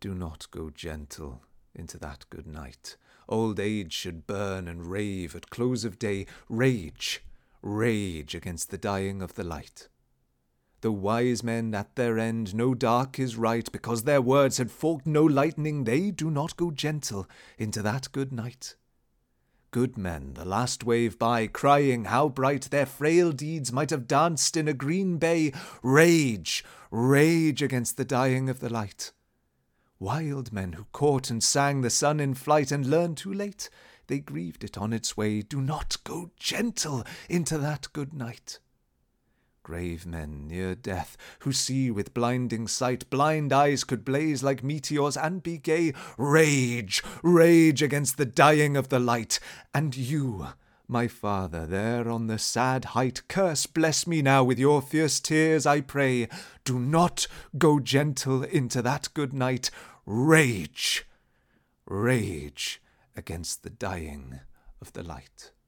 Do not go gentle into that good night. Old age should burn and rave at close of day. Rage, rage against the dying of the light. The wise men at their end know dark is right, because their words had forked no lightning. They do not go gentle into that good night. Good men, the last wave by, crying how bright their frail deeds might have danced in a green bay. Rage, rage against the dying of the light. Wild men who caught and sang the sun in flight, and learned too late they grieved it on its way. Do not go gentle into that good night. Grave men near death, who see with blinding sight, blind eyes could blaze like meteors and be gay. Rage, rage against the dying of the light. And you, my father, there on the sad height, curse, bless me now with your fierce tears, I pray. Do not go gentle into that good night. Rage, rage against the dying of the light.